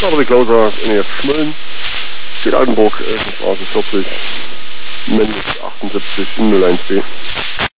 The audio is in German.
Patrick Klauser, NEF Schmölln, steht Altenburg, Straße 40, Mendes 78 in 01B.